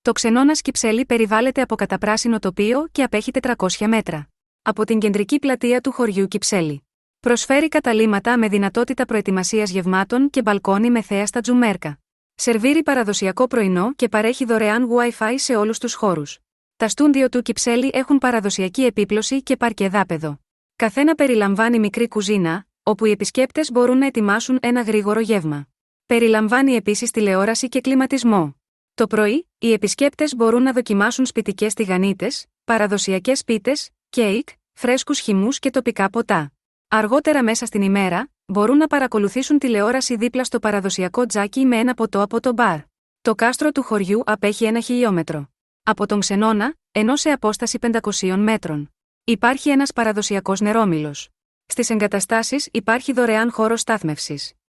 Το Ξενώνας Κυψέλη περιβάλλεται από καταπράσινο τοπίο και απέχει 400 μέτρα από την κεντρική πλατεία του χωριού Κυψέλη. Προσφέρει καταλύματα με δυνατότητα προετοιμασίας γευμάτων και μπαλκόνι με θέα στα τζουμέρκα. Σερβίρει παραδοσιακό πρωινό και παρέχει δωρεάν Wi-Fi σε όλους τους χώρους. Τα στούντιο του Κυψέλη έχουν παραδοσιακή επίπλωση και παρκεδάπεδο. Καθένα περιλαμβάνει μικρή κουζίνα, όπου οι επισκέπτες μπορούν να ετοιμάσουν ένα γρήγορο γεύμα. Περιλαμβάνει επίσης τηλεόραση και κλιματισμό. Το πρωί, οι επισκέπτες μπορούν να δοκιμάσουν σπιτικές τηγανίτες, παραδοσιακές πίτες, κέικ, φρέσκους χυμούς και τοπικά ποτά. Αργότερα μέσα στην ημέρα, μπορούν να παρακολουθήσουν τηλεόραση δίπλα στο παραδοσιακό τζάκι με ένα ποτό από το μπαρ. Το κάστρο του χωριού απέχει 1 χιλιόμετρο από τον Ξενώνα, ενώ σε απόσταση 500 μέτρων. Υπάρχει ένας παραδοσιακός νερόμυλος. Στις εγκαταστάσεις υπάρχει δωρεάν χώρος στάθμευσης.